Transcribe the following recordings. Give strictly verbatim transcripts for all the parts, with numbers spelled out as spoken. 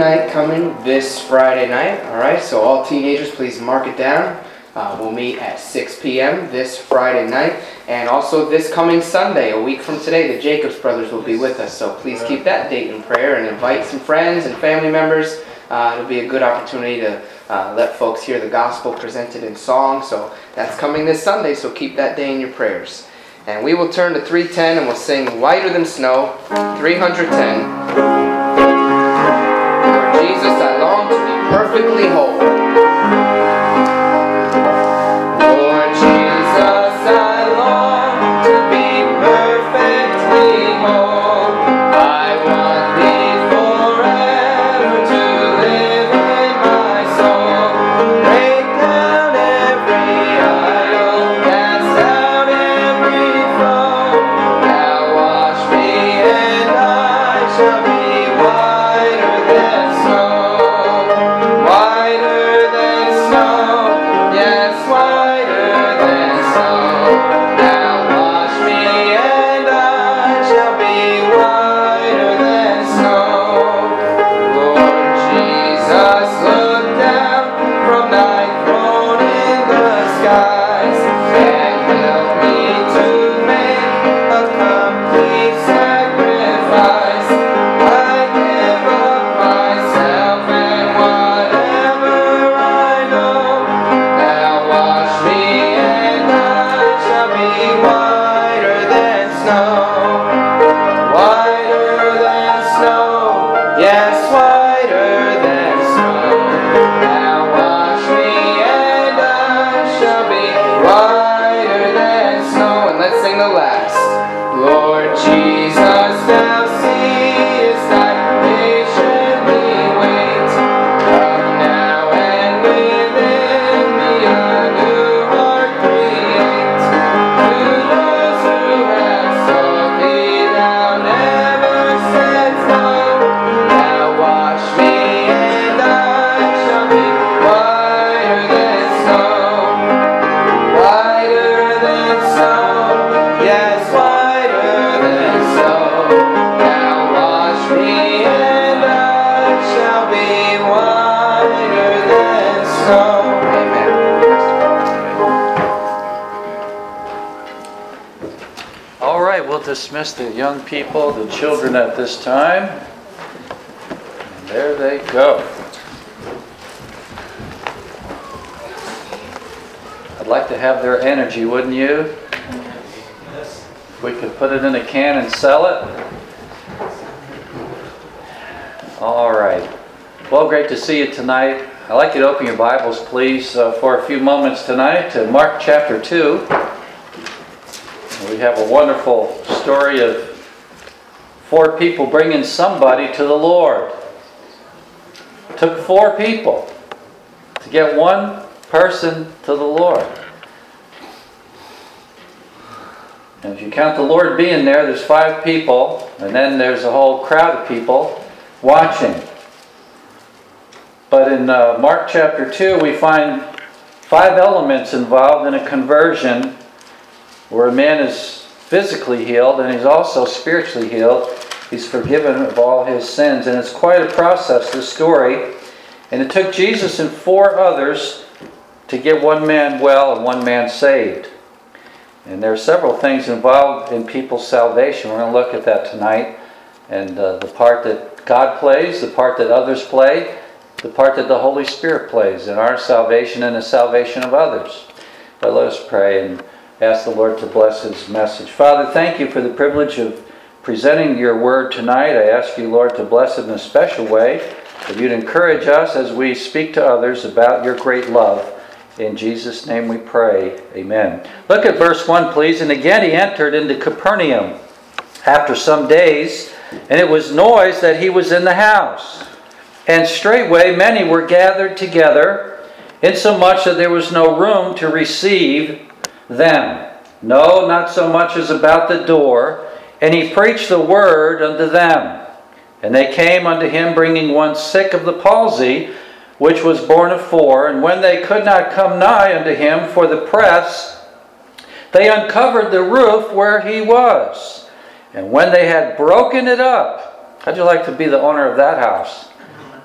night coming this Friday night. All right, so all teenagers, please mark it down. Uh, we'll meet at six p.m. this Friday night. And also this coming Sunday, a week from today, the Jacobs brothers will be with us. So please keep that date in prayer and invite some friends and family members. Uh, it'll be a good opportunity to uh, let folks hear the gospel presented in song. So that's coming this Sunday, so keep that day in your prayers. And we will turn to three ten and we'll sing Whiter Than Snow, three hundred ten. Lord Jesus, I long to be perfectly whole. Lord Jesus, I long to be perfectly whole. I want thee forever to live in my soul. Break down every idol, cast out every foe. Now wash me and I shall be whiter than snow. Whiter than snow, yes, whiter than snow. Now wash me and I shall be whiter than snow. Lord Jesus, look down from thy throne in the skies and help me to make a complete sacrifice. I give up myself and whatever I know. Now wash me and I shall be whiter than snow. Whiter than snow, yes, whiter than snow. Now wash me and I shall be whiter than snow. And let's sing the last. Lord Jesus, thou seest I patiently wait. Come now and within me a new heart create. To those who have sought thee, thou never saidst no. Now wash me and I shall be whiter than snow. Whiter than snow, yes, whiter than snow. Now wash me and I shall be whiter than snow. Amen. All right, we'll dismiss the young people, the children at this time. And there they go. I'd like to have their energy, wouldn't you? If we could put it in a can and sell it. All right. Well, great to see you tonight. I'd like you to open your Bibles, please, uh, for a few moments tonight to Mark chapter two. We have a wonderful story of four people bringing somebody to the Lord. It took four people to get one person to the Lord. And if you count the Lord being there, there's five people, and then there's a whole crowd of people watching. But in uh, Mark chapter two, we find five elements involved in a conversion where a man is physically healed and he's also spiritually healed. He's forgiven of all his sins. And it's quite a process, this story. And it took Jesus and four others to get one man well and one man saved. And there are several things involved in people's salvation. We're going to look at that tonight. And uh, the part that God plays, the part that others play, the part that the Holy Spirit plays in our salvation and the salvation of others. But let us pray and ask the Lord to bless His message. Father, thank you for the privilege of presenting your word tonight. I ask you, Lord, to bless it in a special way, that you'd encourage us as we speak to others about your great love. In Jesus' name we pray. Amen. Look at verse one, please. And again he entered into Capernaum after some days, and it was noised that he was in the house. And straightway many were gathered together, insomuch that there was no room to receive them. No, not so much as about the door. And he preached the word unto them. And they came unto him, bringing one sick of the palsy, which was born of four. And when they could not come nigh unto him for the press, they uncovered the roof where he was. And when they had broken it up, how'd you like to be the owner of that house?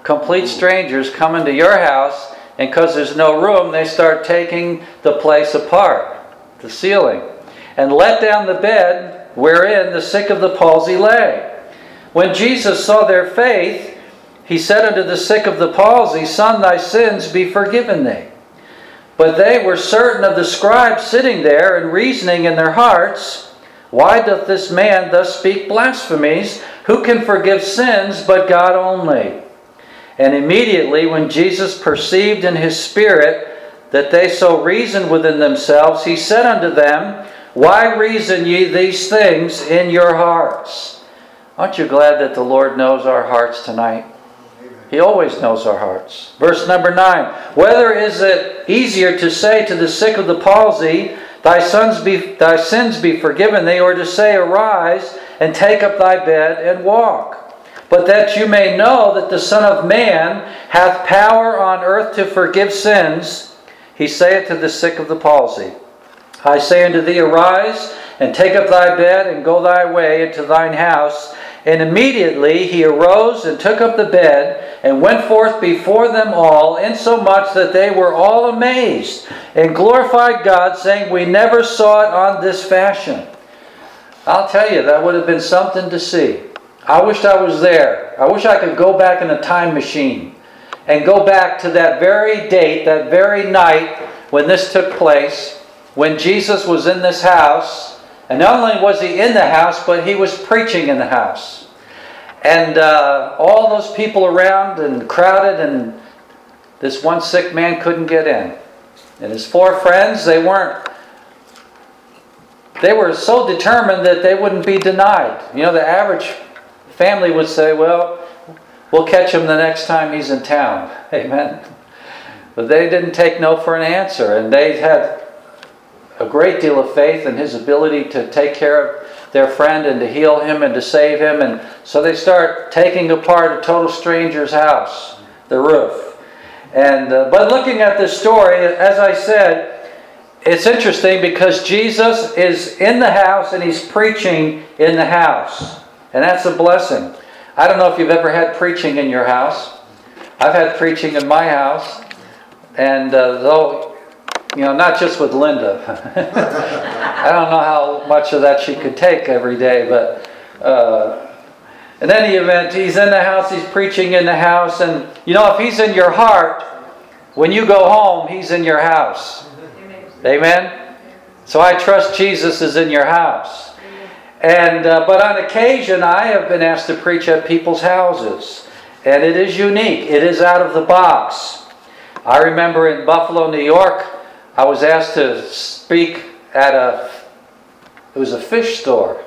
complete strangers come into your house, and because there's no room, they start taking the place apart, the ceiling, and let down the bed wherein the sick of the palsy lay. When Jesus saw their faith, he said unto the sick of the palsy, Son, thy sins be forgiven thee. But they were certain of the scribes sitting there, and reasoning in their hearts, Why doth this man thus speak blasphemies? Who can forgive sins but God only? And immediately when Jesus perceived in his spirit that they so reasoned within themselves, he said unto them, Why reason ye these things in your hearts? Aren't you glad that the Lord knows our hearts tonight? He always knows our hearts. Verse number nine. Whether is it easier to say to the sick of the palsy, Thy sons be, thy sins be forgiven thee, or to say, Arise, and take up thy bed, and walk? But that you may know that the Son of Man hath power on earth to forgive sins, he saith to the sick of the palsy, I say unto thee, Arise, and take up thy bed, and go thy way into thine house. And immediately he arose and took up the bed, and went forth before them all, insomuch that they were all amazed, and glorified God, saying, We never saw it on this fashion. I'll tell you, that would have been something to see. I wished I was there. I wish I could go back in a time machine and go back to that very date, that very night when this took place, when Jesus was in this house. And not only was he in the house, but he was preaching in the house. And uh, all those people around and crowded, and this one sick man couldn't get in. And his four friends, they weren't, they were so determined that they wouldn't be denied. You know, the average family would say, well, we'll catch him the next time he's in town. Amen. But they didn't take no for an answer, and they had a great deal of faith in his ability to take care of their friend and to heal him and to save him. And so they start taking apart a total stranger's house, the roof. And uh, but looking at this story, as I said, it's interesting because Jesus is in the house and he's preaching in the house. And that's a blessing. I don't know if you've ever had preaching in your house. I've had preaching in my house. And uh, though... You know, not just with Linda. I don't know how much of that she could take every day, but uh, in any event, he's in the house, he's preaching in the house, and you know, if he's in your heart, when you go home, he's in your house. Amen? So I trust Jesus is in your house. And uh, but on occasion, I have been asked to preach at people's houses, and it is unique. It is out of the box. I remember in Buffalo, New York, I was asked to speak at a, it was a fish store.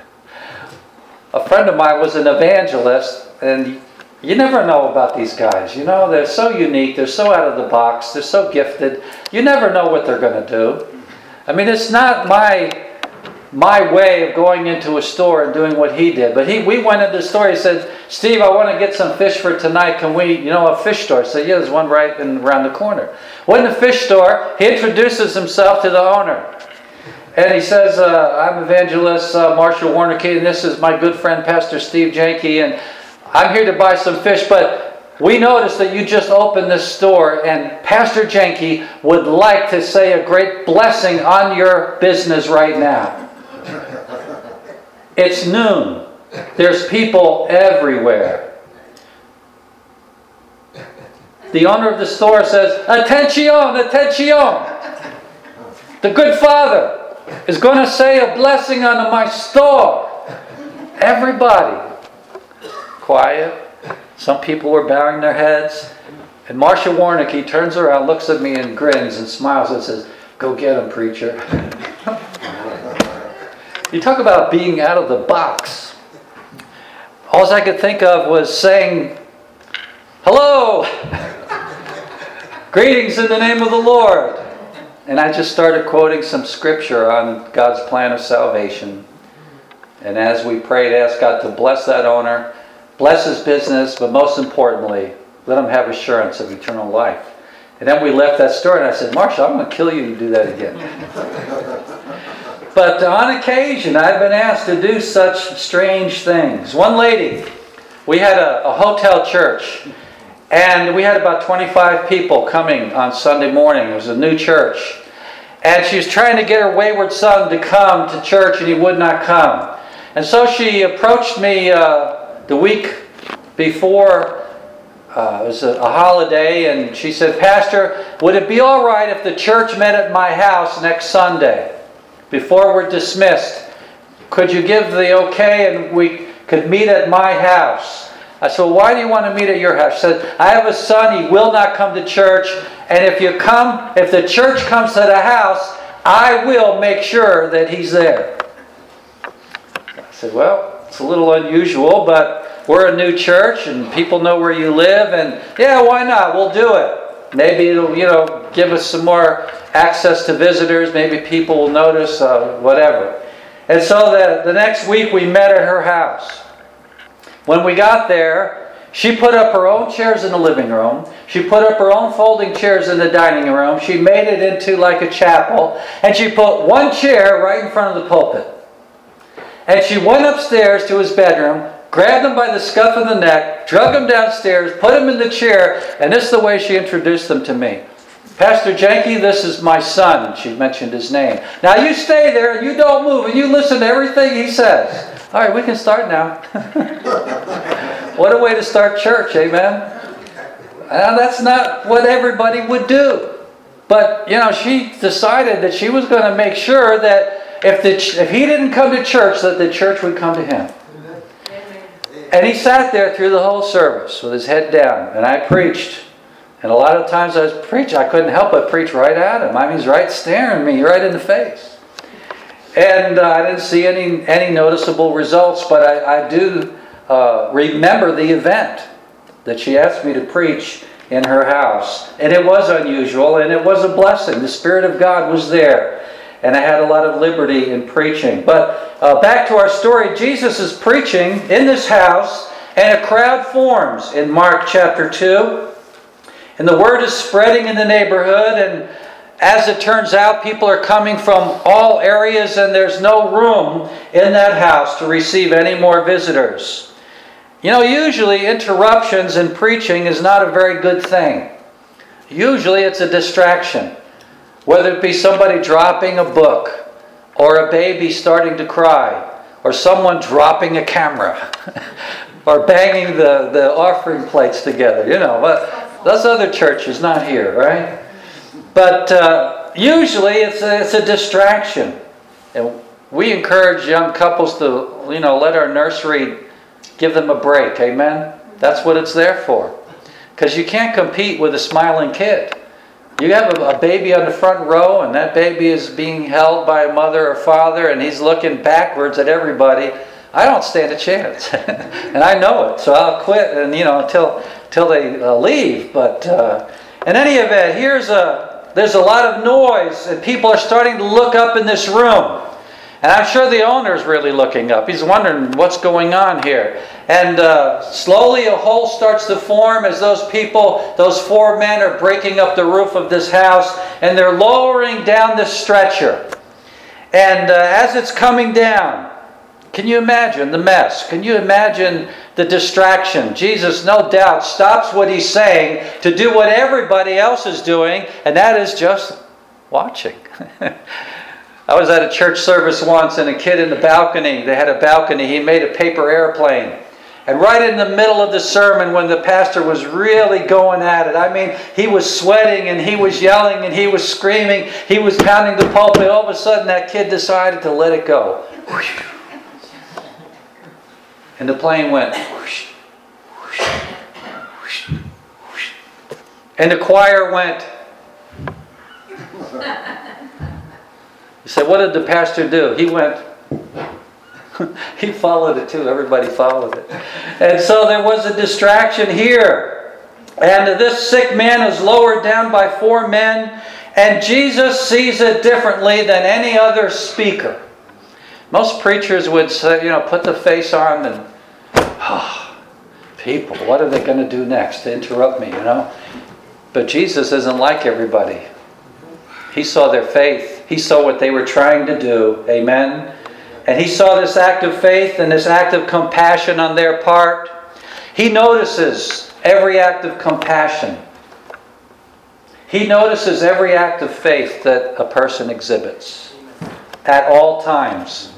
A friend of mine was an evangelist, and you never know about these guys. You know, they're so unique, they're so out of the box, they're so gifted. You never know what they're going to do. I mean, it's not my my way of going into a store and doing what he did. But he, we went into the store, he said, Steve, I want to get some fish for tonight. Can we, you know, a fish store? I said, yeah, there's one right in, around the corner. Went in the fish store, he introduces himself to the owner. And he says, uh, I'm evangelist uh, Marshall Warneke, and this is my good friend Pastor Steve Janke, and I'm here to buy some fish, but we noticed that you just opened this store, and Pastor Janke would like to say a great blessing on your business right now. It's noon. There's people everywhere. The owner of the store says, Attention, attention! The good Father is going to say a blessing on my store. Everybody. Quiet. Some people were bowing their heads. And Marshall Warneke turns around, looks at me and grins and smiles and says, Go get him, preacher. You talk about being out of the box. All I could think of was saying, Hello! Greetings in the name of the Lord. And I just started quoting some scripture on God's plan of salvation. And as we prayed, asked God to bless that owner, bless his business, but most importantly, let him have assurance of eternal life. And then we left that store, and I said, Marshall, I'm going to kill you to do that again. But on occasion, I've been asked to do such strange things. One lady, we had a, a hotel church, And we had about twenty-five people coming on Sunday morning. It was a new church. And she was trying to get her wayward son to come to church, and he would not come. And so she approached me uh, the week before. Uh, it was a, a holiday, and she said, "Pastor, would it be all right if the church met at my house next Sunday before we're dismissed? Could you give the okay and we could meet at my house?" I said, "Well, why do you want to meet at your house?" She said, "I have a son, he will not come to church, and if you come, if the church comes to the house, I will make sure that he's there." I said, "Well, it's a little unusual, but we're a new church and people know where you live, and yeah, why not? We'll do it. Maybe it'll, you know, give us some more access to visitors. Maybe people will notice, uh, whatever." And so the, the next week we met at her house. When we got there, she put up her own chairs in the living room. She put up her own folding chairs in the dining room. She made it into like a chapel. And she put one chair right in front of the pulpit. And she went upstairs to his bedroom, grabbed him by the scuff of the neck, drug him downstairs, put him in the chair, and this is the way she introduced them to me. "Pastor Jenke, this is my son." She mentioned his name. "Now you stay there and you don't move and you listen to everything he says." All right, we can start now. What a way to start church, amen? Now, that's not what everybody would do. But, you know, she decided that she was going to make sure that if, the, if he didn't come to church, that the church would come to him. And he sat there through the whole service with his head down. And I preached. And a lot of times I was preaching, I couldn't help but preach right at him. I mean, he's right staring me right in the face. And uh, I didn't see any any noticeable results, but I, I do uh, remember the event that she asked me to preach in her house. And it was unusual, and it was a blessing. The Spirit of God was there, and I had a lot of liberty in preaching. But uh, back to our story, Jesus is preaching in this house, and a crowd forms in Mark chapter two. And the word is spreading in the neighborhood, and as it turns out, people are coming from all areas, and there's no room in that house to receive any more visitors. You know, usually interruptions in preaching is not a very good thing. Usually it's a distraction. Whether it be somebody dropping a book, or a baby starting to cry, or someone dropping a camera, or banging the, the offering plates together, you know. But those other churches, not here, right? But uh, usually it's a, it's a distraction. And we encourage young couples to, you know, let our nursery give them a break. Amen? That's what it's there for. Because you can't compete with a smiling kid. You have a, a baby on the front row, and that baby is being held by a mother or father, and he's looking backwards at everybody. I don't stand a chance. And I know it, so I'll quit and, you know, until, until they uh, leave. But uh, in any event, here's a... There's a lot of noise, and people are starting to look up in this room. And I'm sure the owner's really looking up. He's wondering what's going on here. And uh, slowly a hole starts to form as those people, those four men are breaking up the roof of this house, and they're lowering down this stretcher. And uh, as it's coming down, can you imagine the mess? Can you imagine the distraction? Jesus, no doubt, stops what he's saying to do what everybody else is doing, and that is just watching. I was at a church service once, and a kid in the balcony, they had a balcony, he made a paper airplane. And right in the middle of the sermon, when the pastor was really going at it, I mean, he was sweating, and he was yelling, and he was screaming, he was pounding the pulpit. All of a sudden, that kid decided to let it go. And the plane went whoosh, whoosh, whoosh, whoosh. And the choir went. You said, what did the pastor do? He went. He followed it too. Everybody followed it. And so there was a distraction here. And this sick man is lowered down by four men. And Jesus sees it differently than any other speaker. Most preachers would say, you know, put the face on and, oh, people, what are they going to do next to interrupt me, you know? But Jesus isn't like everybody. He saw their faith. He saw what they were trying to do. Amen? And he saw this act of faith and this act of compassion on their part. He notices every act of compassion. He notices every act of faith that a person exhibits at all times.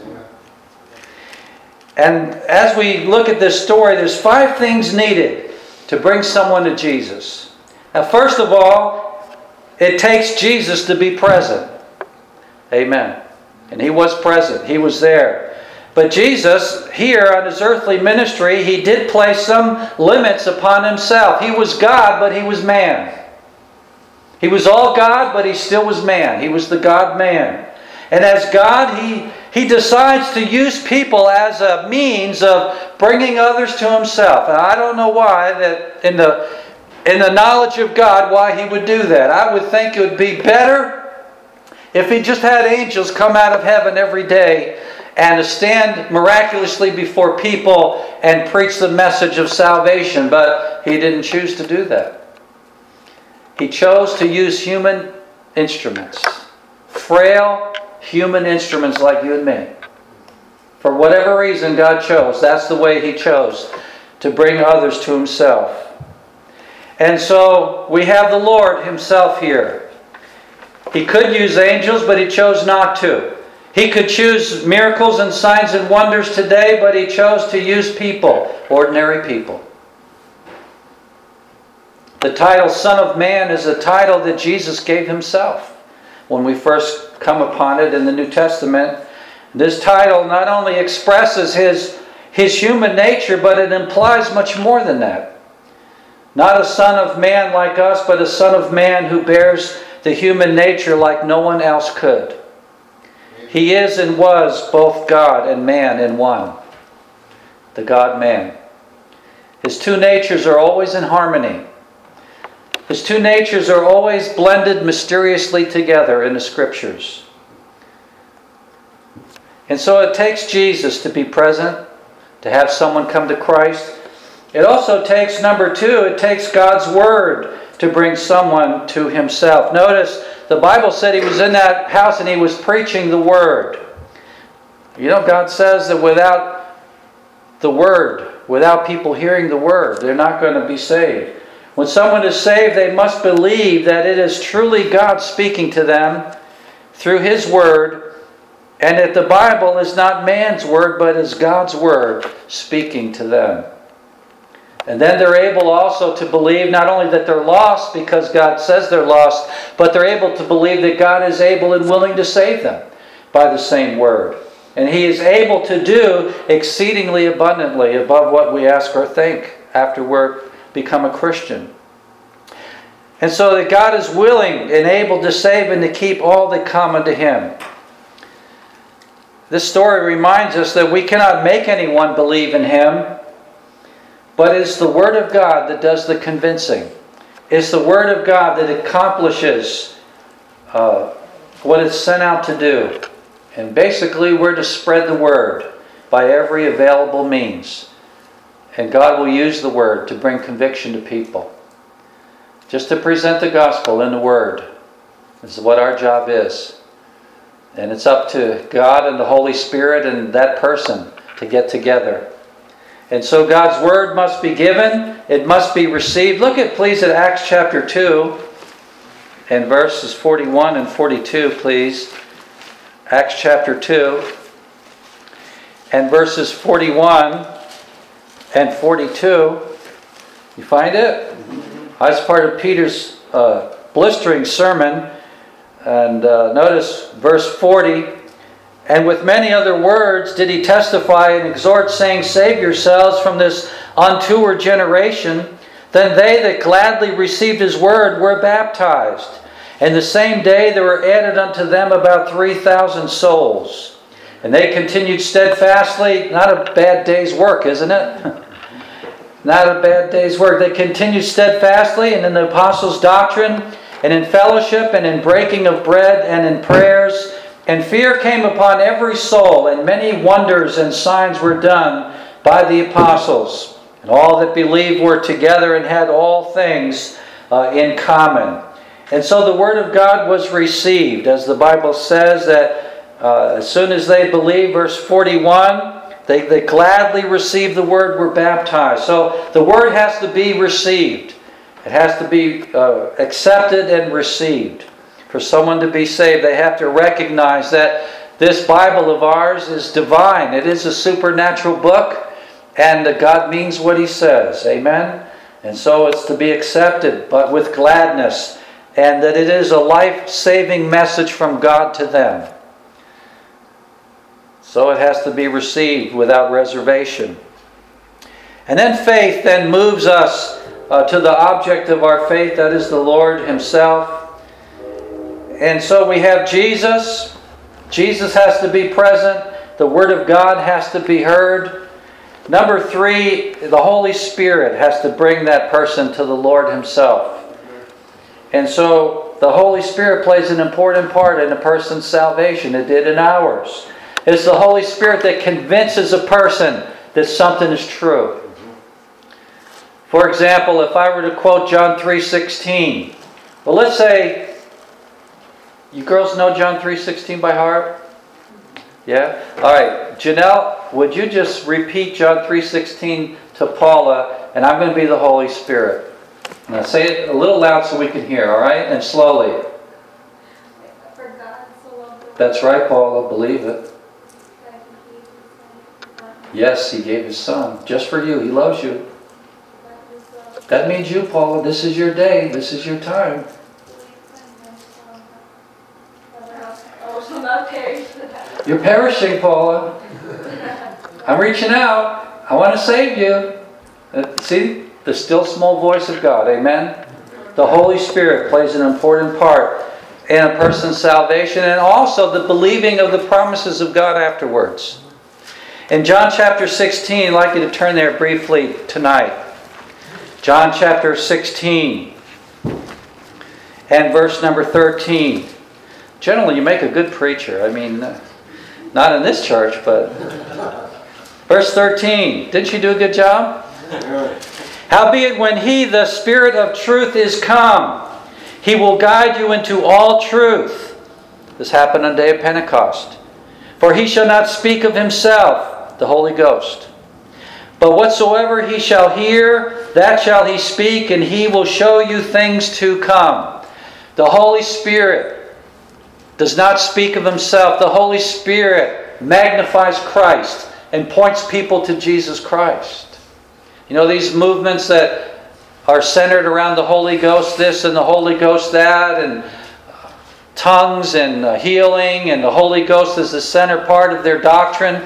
And as we look at this story, there's five things needed to bring someone to Jesus. Now, first of all, it takes Jesus to be present. Amen. And He was present. He was there. But Jesus, here on His earthly ministry, He did place some limits upon Himself. He was God, but He was man. He was all God, but He still was man. He was the God-man. And as God, He, he decides to use people as a means of bringing others to Himself. And I don't know why, that in the, in the knowledge of God, why He would do that. I would think it would be better if He just had angels come out of heaven every day and to stand miraculously before people and preach the message of salvation. But He didn't choose to do that. He chose to use human instruments. Frail human instruments like you and me. For whatever reason God chose, that's the way He chose to bring others to Himself. And so we have the Lord Himself here. He could use angels, but He chose not to. He could choose miracles and signs and wonders today, but He chose to use people, ordinary people. The title Son of Man is a title that Jesus gave Himself. When we first come upon it in the New Testament, this title not only expresses His, his human nature, but it implies much more than that. Not a son of man like us, but a son of man who bears the human nature like no one else could. He is and was both God and man in one. The God-man. His two natures are always in harmony. His two natures are always blended mysteriously together in the Scriptures. And so it takes Jesus to be present, to have someone come to Christ. It also takes, number two, it takes God's Word to bring someone to Himself. Notice the Bible said He was in that house and He was preaching the Word. You know, God says that without the Word, without people hearing the Word, they're not going to be saved. When someone is saved, they must believe that it is truly God speaking to them through His Word, and that the Bible is not man's word, but is God's Word speaking to them. And then they're able also to believe not only that they're lost because God says they're lost, but they're able to believe that God is able and willing to save them by the same Word. And He is able to do exceedingly abundantly above what we ask or think after we're become a Christian. And so that God is willing and able to save and to keep all that come unto Him. This story reminds us that we cannot make anyone believe in Him, but it's the Word of God that does the convincing. It's the Word of God that accomplishes uh, what it's sent out to do. And basically we're to spread the Word by every available means. And God will use the Word to bring conviction to people. Just to present the gospel in the Word. This is what our job is. And it's up to God and the Holy Spirit and that person to get together. And so God's Word must be given. It must be received. Look at, please, at Acts chapter two and verses forty-one and forty-two, please. Acts chapter two and verses forty-one and forty-two. You find it? That's part of Peter's uh, blistering sermon. And uh, notice verse forty. And with many other words did he testify and exhort, saying, Save yourselves from this untoward generation. Then they that gladly received his word were baptized. And the same day there were added unto them about three thousand souls. And they continued steadfastly. Not a bad day's work, isn't it? Not a bad day's work. They continued steadfastly and in the apostles' doctrine, and in fellowship, and in breaking of bread, and in prayers. And fear came upon every soul, and many wonders and signs were done by the apostles. And all that believed were together and had all things uh, in common. And so the Word of God was received, as the Bible says that uh, as soon as they believed, verse forty-one, They, they gladly receive the word, were baptized. So the word has to be received. It has to be uh, accepted and received. For someone to be saved, they have to recognize that this Bible of ours is divine. It is a supernatural book, and that God means what He says. Amen? And so it's to be accepted, but with gladness, and that it is a life-saving message from God to them. So it has to be received without reservation. And then faith then moves us uh, to the object of our faith, that is the Lord Himself. And so we have Jesus. Jesus has to be present. The Word of God has to be heard. Number three, the Holy Spirit has to bring that person to the Lord Himself. And so the Holy Spirit plays an important part in a person's salvation. It did in ours. It's the Holy Spirit that convinces a person that something is true. For example, if I were to quote John three sixteen, well, let's say, you girls know John three sixteen by heart? Yeah? All right. Janelle, would you just repeat John three sixteen to Paula, and I'm going to be the Holy Spirit. Now say it a little loud so we can hear, all right? And slowly. For God so loved the world. That's right, Paula. Believe it. That He gave His Son. Yes, He gave His Son. Just for you. He loves you. That is the That means you, Paula. This is your day. This is your time. Oh, shall not perish. You're perishing, Paula. I'm reaching out. I want to save you. Uh, See? The still small voice of God. Amen? The Holy Spirit plays an important part in a person's salvation, and also the believing of the promises of God afterwards. In John chapter sixteen, I'd like you to turn there briefly tonight. John chapter sixteen and verse number thirteen. Generally, you make a good preacher. I mean, not in this church, but... Verse thirteen. Didn't you do a good job? Howbeit, when He, the Spirit of truth, is come, He will guide you into all truth. This happened on the day of Pentecost. For He shall not speak of Himself, the Holy Ghost. But whatsoever He shall hear, that shall He speak, and He will show you things to come. The Holy Spirit does not speak of Himself. The Holy Spirit magnifies Christ and points people to Jesus Christ. You know, these movements that are centered around the Holy Ghost this and the Holy Ghost that, and tongues and uh, healing, and the Holy Ghost is the center part of their doctrine.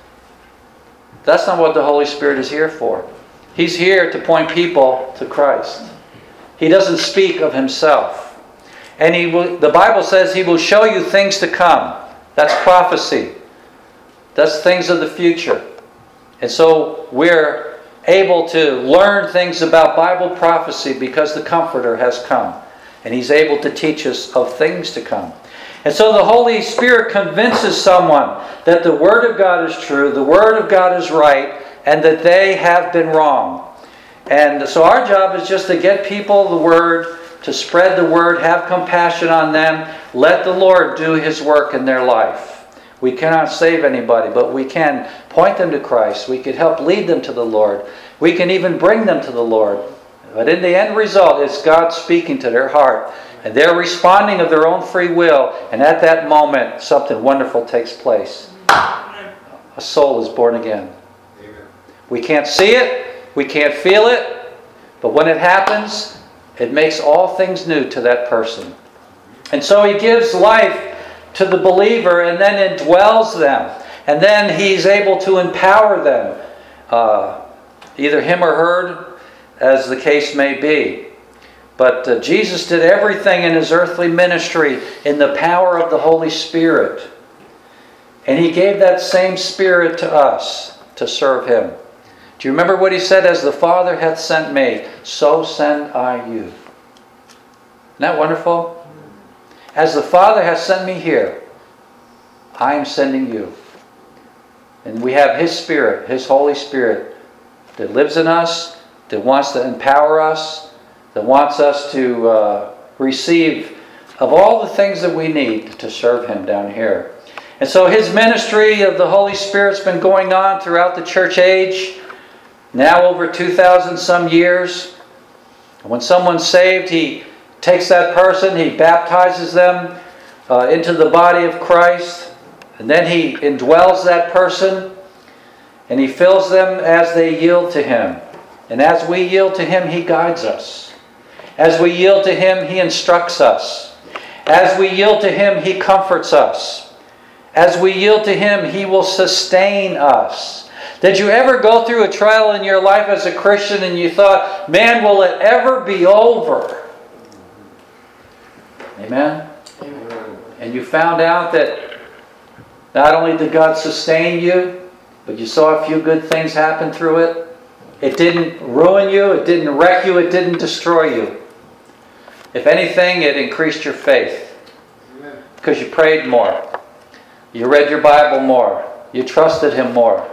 That's not what the Holy Spirit is here for. He's here to point people to Christ. He doesn't speak of Himself. And he will, the Bible says He will show you things to come. That's prophecy. That's things of the future. And so we're able to learn things about Bible prophecy because the Comforter has come. And He's able to teach us of things to come. And so the Holy Spirit convinces someone that the Word of God is true, the Word of God is right, and that they have been wrong. And so our job is just to get people the Word, to spread the Word, have compassion on them, let the Lord do His work in their life. We cannot save anybody, but we can point them to Christ. We can help lead them to the Lord. We can even bring them to the Lord. But in the end result, it's God speaking to their heart. And they're responding of their own free will. And at that moment, something wonderful takes place. A soul is born again. We can't see it. We can't feel it. But when it happens, it makes all things new to that person. And so He gives life to the believer, and then indwells them. And then He's able to empower them, uh, either him or her, as the case may be. But uh, Jesus did everything in His earthly ministry in the power of the Holy Spirit. And He gave that same Spirit to us to serve Him. Do you remember what He said? As the Father hath sent me, so send I you. Isn't that wonderful? As the Father has sent me here, I am sending you. And we have His Spirit, His Holy Spirit, that lives in us, that wants to empower us, that wants us to uh, receive of all the things that we need to serve Him down here. And And so his ministry of the Holy Spirit's been going on throughout the church age, now over two thousand some years. When someone's saved, he takes that person, he baptizes them uh, into the body of Christ, and then he indwells that person, and he fills them as they yield to him. And as we yield to him, he guides us. As we yield to him, he instructs us. As we yield to him, he comforts us. As we yield to him, he will sustain us. Did you ever go through a trial in your life as a Christian and you thought, man, will it ever be over? Amen? Amen. And you found out that not only did God sustain you, but you saw a few good things happen through it. It didn't ruin you, it didn't wreck you, it didn't destroy you. If anything, it increased your faith. Amen. Because you prayed more. You read your Bible more. You trusted him more.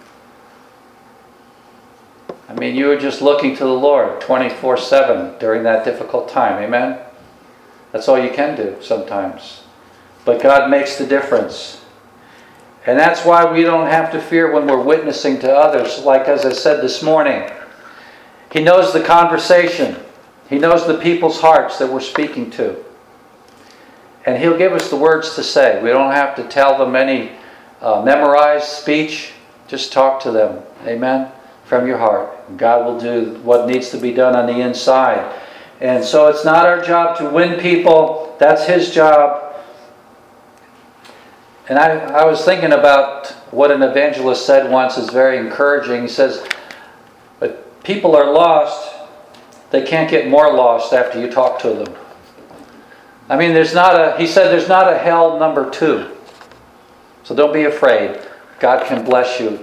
I mean, you were just looking to the Lord twenty-four seven during that difficult time. Amen? That's all you can do sometimes. But God makes the difference. And that's why we don't have to fear when we're witnessing to others. Like as I said this morning, he knows the conversation. He knows the people's hearts that we're speaking to. And he'll give us the words to say. We don't have to tell them any uh, memorized speech. Just talk to them. Amen? From your heart. God will do what needs to be done on the inside. And so it's not our job to win people. That's his job. And I, I was thinking about what an evangelist said once. Is very encouraging. He says, but people are lost. They can't get more lost after you talk to them. I mean, there's not a, he said there's not a hell number two. So don't be afraid. God can bless you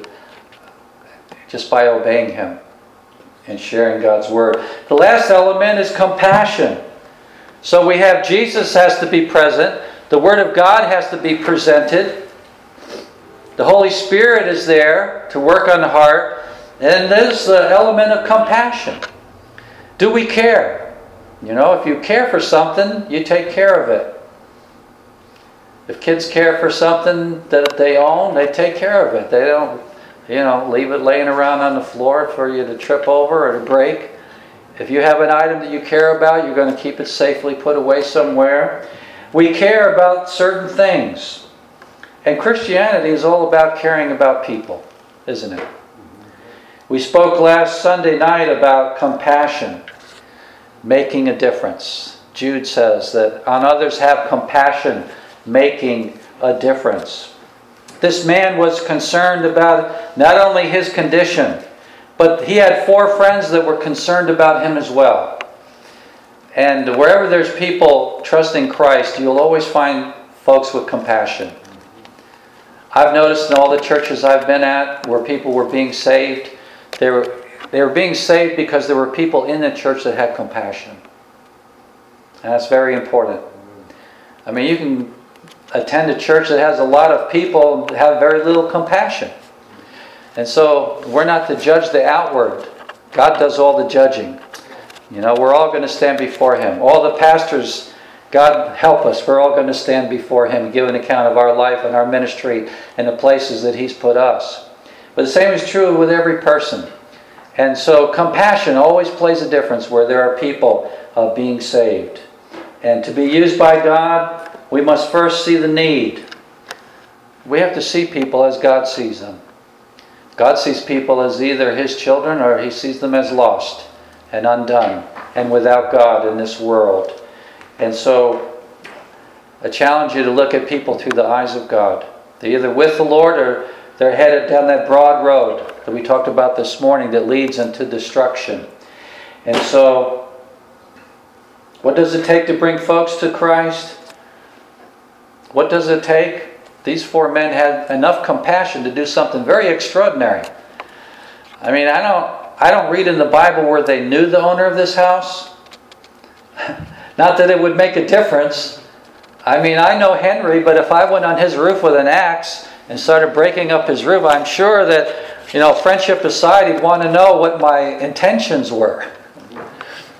just by obeying him and sharing God's word. The last element is compassion. So we have Jesus has to be present. The word of God has to be presented. The Holy Spirit is there to work on the heart. And there's the element of compassion. Do we care? You know, if you care for something, you take care of it. If kids care for something that they own, they take care of it. They don't, you know, leave it laying around on the floor for you to trip over or to break. If you have an item that you care about, you're going to keep it safely put away somewhere. We care about certain things. And Christianity is all about caring about people, isn't it? We spoke last Sunday night about compassion. Making a difference. Jude says that on others have compassion, making a difference. This man was concerned about not only his condition, but he had four friends that were concerned about him as well. And wherever there's people trusting Christ, you'll always find folks with compassion. I've noticed in all the churches I've been at where people were being saved, they were They were being saved because there were people in the church that had compassion. And that's very important. I mean, you can attend a church that has a lot of people that have very little compassion. And so we're not to judge the outward. God does all the judging. You know, we're all going to stand before him. All the pastors, God help us, we're all going to stand before him and give an account of our life and our ministry and the places that he's put us. But the same is true with every person. And so compassion always plays a difference where there are people uh, being saved. And to be used by God, we must first see the need. We have to see people as God sees them. God sees people as either his children or he sees them as lost and undone and without God in this world. And so I challenge you to look at people through the eyes of God. They're either with the Lord or they're headed down that broad road that we talked about this morning that leads into destruction. And so, what does it take to bring folks to Christ? What does it take? These four men had enough compassion to do something very extraordinary. I mean, I don't, I don't read in the Bible where they knew the owner of this house. Not that it would make a difference. I mean, I know Henry, but if I went on his roof with an axe and started breaking up his roof, I'm sure that, you know, friendship aside, he'd want to know what my intentions were.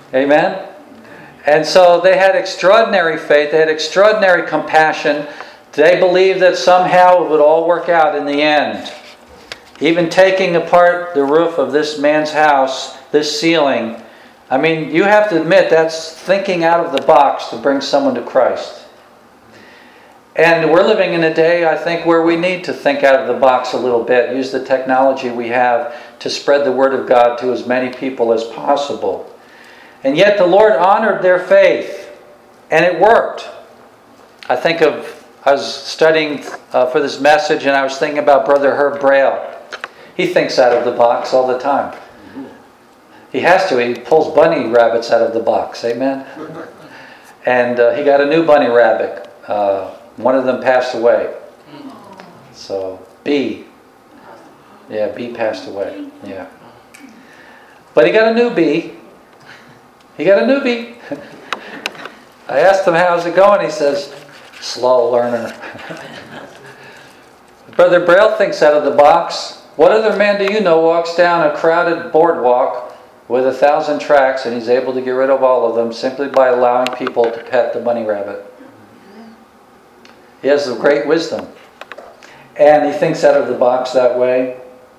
Amen? And so they had extraordinary faith, they had extraordinary compassion They believed that somehow it would all work out in the end. Even taking apart the roof of this man's house, this ceiling, I mean, you have to admit that's thinking out of the box to bring someone to Christ. And we're living in a day, I think, where we need to think out of the box a little bit, use the technology we have to spread the Word of God to as many people as possible. And yet the Lord honored their faith, and it worked. I think of, I was studying uh, for this message, and I was thinking about Brother Herb Braille. He thinks out of the box all the time. He has to. He pulls bunny rabbits out of the box. Amen? And uh, he got a new bunny rabbit. Uh, one of them passed away. So, B. Yeah, B passed away. Yeah. But he got a new B. He got a new B. I asked him, how's it going? He says, slow learner. Brother Braille thinks out of the box. What other man do you know walks down a crowded boardwalk with a thousand tracks and he's able to get rid of all of them simply by allowing people to pet the bunny rabbit? He has a great wisdom. And he thinks out of the box that way.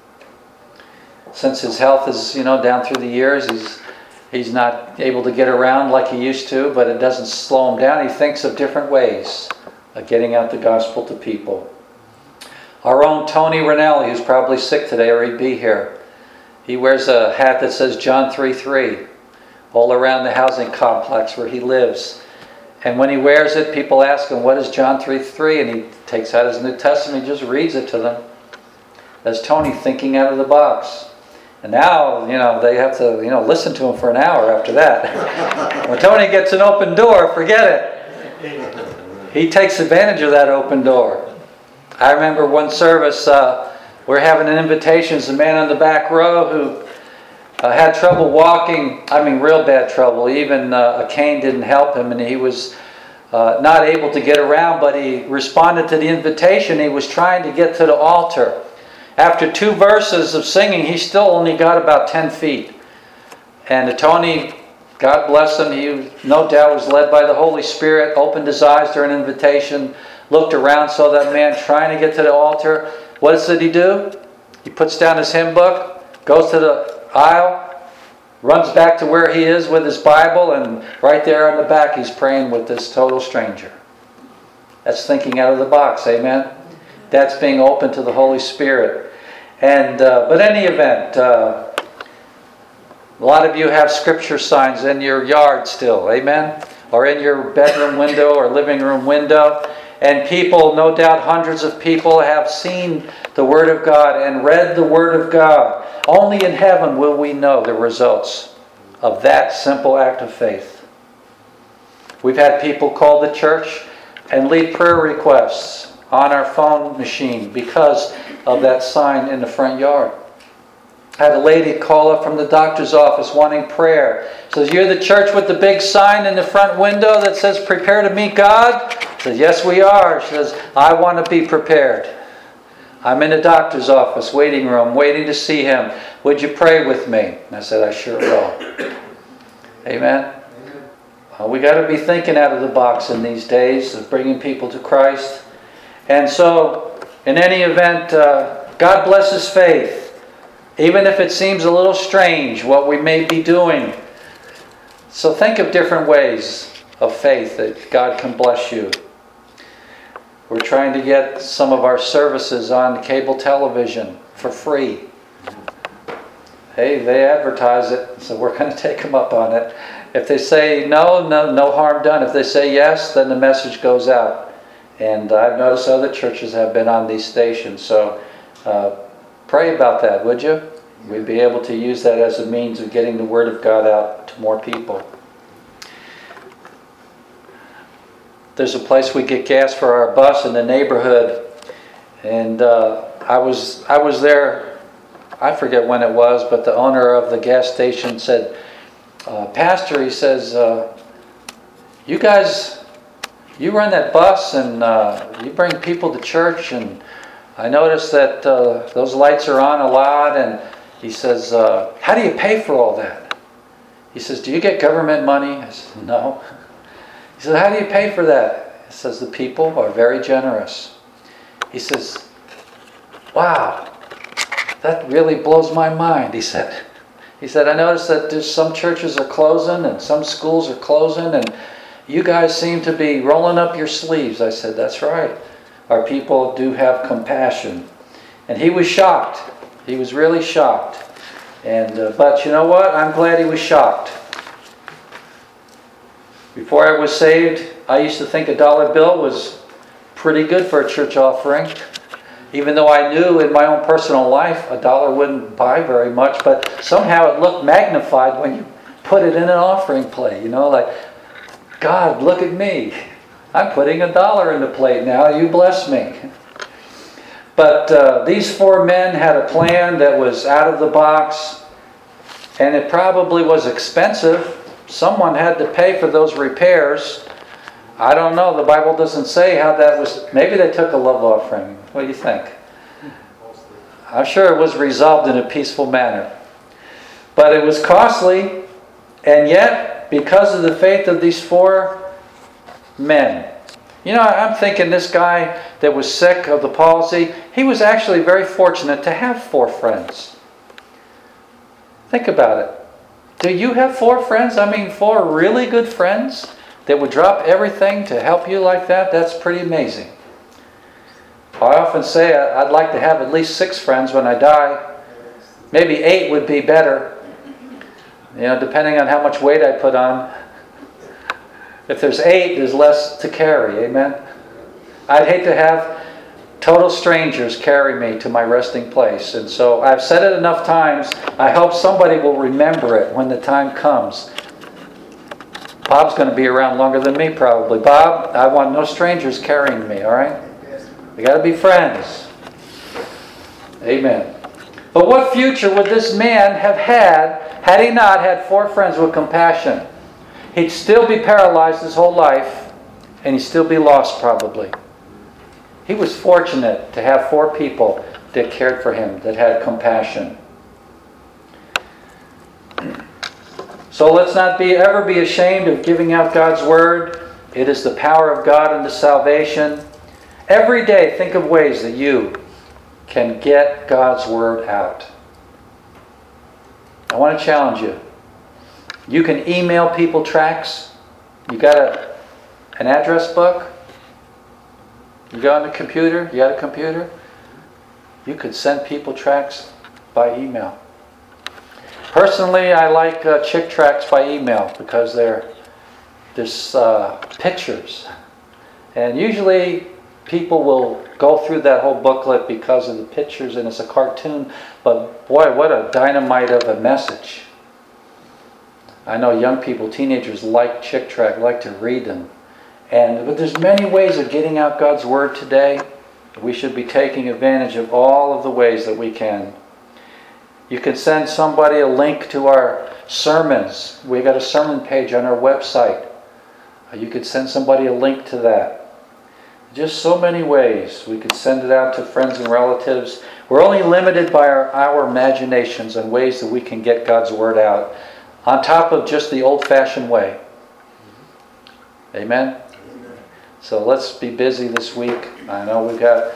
Since his health is, you know, down through the years, he's he's not able to get around like he used to, but it doesn't slow him down. He thinks of different ways of getting out the gospel to people. Our own Tony Ranelli, who's probably sick today or he'd be here, he wears a hat that says John three three all around the housing complex where he lives. And when he wears it, people ask him, what is John three three? And he takes out his New Testament, he just reads it to them. That's Tony thinking out of the box. And now, you know, they have to, you know, listen to him for an hour after that. When Tony gets an open door, forget it. He takes advantage of that open door. I remember one service, uh, we're having an invitation. There's a man on the back row who uh, had trouble walking. I mean, real bad trouble. Even uh, a cane didn't help him, and he was uh, not able to get around, but he responded to the invitation. He was trying to get to the altar. After two verses of singing, he still only got about ten feet. And Tony, God bless him, he no doubt was led by the Holy Spirit, opened his eyes during an invitation, looked around, saw that man trying to get to the altar. What does he do? He puts down his hymn book, goes to the aisle, runs back to where he is with his Bible, and right there on the back he's praying with this total stranger. That's thinking out of the box, amen? That's being open to the Holy Spirit. And uh, but any event, uh, a lot of you have scripture signs in your yard still, amen? Or in your bedroom window or living room window. And people, no doubt hundreds of people, have seen the Word of God and read the Word of God. Only in heaven will we know the results of that simple act of faith. We've had people call the church and leave prayer requests on our phone machine because of that sign in the front yard. I had a lady call up from the doctor's office wanting prayer. Says, you're the church with the big sign in the front window that says, prepare to meet God? Says, yes, we are. She says, I want to be prepared. I'm in the doctor's office, waiting room, waiting to see him. Would you pray with me? And I said, I sure will. Amen. Uh, we got to be thinking out of the box in these days of bringing people to Christ. And so, in any event, uh, God blesses faith. Even if it seems a little strange what we may be doing. So think of different ways of faith that God can bless you. We're trying to get some of our services on cable television for free. Hey, they advertise it, so we're going to take them up on it. If they say no, no, no harm done. If they say yes, then the message goes out. And I've noticed other churches have been on these stations. So uh, pray about that, would you? We'd be able to use that as a means of getting the Word of God out to more people. There's a place we get gas for our bus in the neighborhood. And uh, I was I was there, I forget when it was, but the owner of the gas station said, uh, Pastor, he says, uh, you guys, you run that bus and uh, you bring people to church, and I noticed that uh, those lights are on a lot, and he says, uh, how do you pay for all that? He says, do you get government money? I said, no. He said, how do you pay for that? He says, the people are very generous. He says, wow, that really blows my mind, he said. He said, I noticed that there's some churches are closing and some schools are closing and you guys seem to be rolling up your sleeves. I said, that's right. Our people do have compassion. And he was shocked. He was really shocked. And uh, but you know what? I'm glad he was shocked. Before I was saved, I used to think a dollar bill was pretty good for a church offering. Even though I knew in my own personal life a dollar wouldn't buy very much, but somehow it looked magnified when you put it in an offering plate. You know, like, God, look at me. I'm putting a dollar in the plate now. You bless me. But uh, these four men had a plan that was out of the box, and it probably was expensive. Someone had to pay for those repairs. I don't know. The Bible doesn't say how that was. Maybe they took a love offering. What do you think? I'm sure it was resolved in a peaceful manner. But it was costly, and yet, because of the faith of these four men, you know, I'm thinking this guy that was sick of the palsy, he was actually very fortunate to have four friends. Think about it. Do you have four friends? I mean, four really good friends that would drop everything to help you like that? That's pretty amazing. I often say I'd like to have at least six friends when I die. Maybe eight would be better. You know, depending on how much weight I put on. If there's eight, there's less to carry. Amen? I'd hate to have total strangers carry me to my resting place. And so I've said it enough times. I hope somebody will remember it when the time comes. Bob's going to be around longer than me probably. Bob, I want no strangers carrying me, all right? We got to be friends. Amen. But what future would this man have had had he not had four friends with compassion? He'd still be paralyzed his whole life, and he'd still be lost probably. He was fortunate to have four people that cared for him, that had compassion. So let's not be ever be ashamed of giving out God's Word. It is the power of God unto salvation. Every day think of ways that you can get God's Word out. I want to challenge you. You can email people tracts. You got a, an address book? You got on the computer? You got a computer? You could send people tracts by email. Personally, I like uh, chick tracts by email because they're there's uh, pictures. And usually people will go through that whole booklet because of the pictures and it's a cartoon. But boy, what a dynamite of a message. I know young people, teenagers like chick tract, like to read them. And but there's many ways of getting out God's Word today. We should be taking advantage of all of the ways that we can. You can send somebody a link to our sermons. We got a sermon page on our website. You could send somebody a link to that. Just so many ways. We could send it out to friends and relatives. We're only limited by our, our imaginations and ways that we can get God's Word out. On top of just the old-fashioned way. Amen? Amen? So let's be busy this week. I know we've got...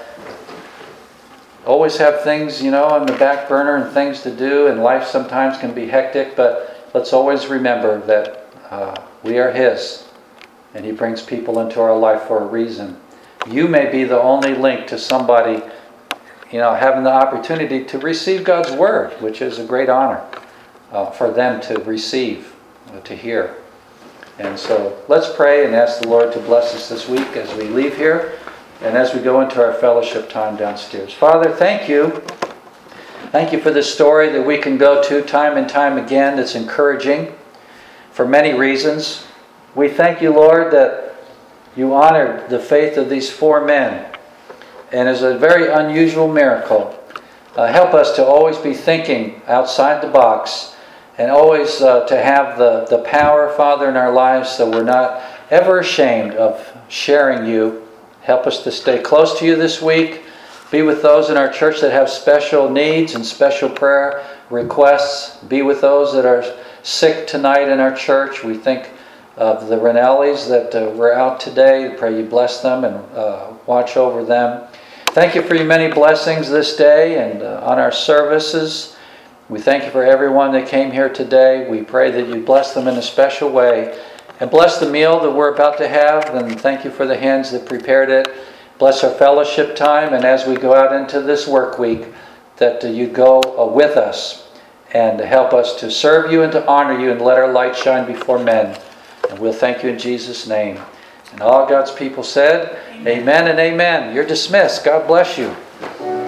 Always have things, you know, on the back burner and things to do. And life sometimes can be hectic. But let's always remember that uh, we are His. And He brings people into our life for a reason. You may be the only link to somebody, you know, having the opportunity to receive God's Word, which is a great honor. Uh, for them to receive, uh, to hear. And so let's pray and ask the Lord to bless us this week as we leave here and as we go into our fellowship time downstairs. Father, thank you. Thank you for this story that we can go to time and time again that's encouraging for many reasons. We thank you, Lord, that you honored the faith of these four men. And it's a very unusual miracle. Uh, help us to always be thinking outside the box and always uh, to have the, the power, Father, in our lives so we're not ever ashamed of sharing you. Help us to stay close to you this week. Be with those in our church that have special needs and special prayer requests. Be with those that are sick tonight in our church. We think of the Ranellis that uh, were out today. Pray you bless them and uh, watch over them. Thank you for your many blessings this day and uh, on our services. We thank you for everyone that came here today. We pray that you bless them in a special way. And bless the meal that we're about to have. And thank you for the hands that prepared it. Bless our fellowship time. And as we go out into this work week, that uh, you go uh, with us and help us to serve you and to honor you and let our light shine before men. And we'll thank you in Jesus' name. And all God's people said, amen, amen and amen. You're dismissed. God bless you.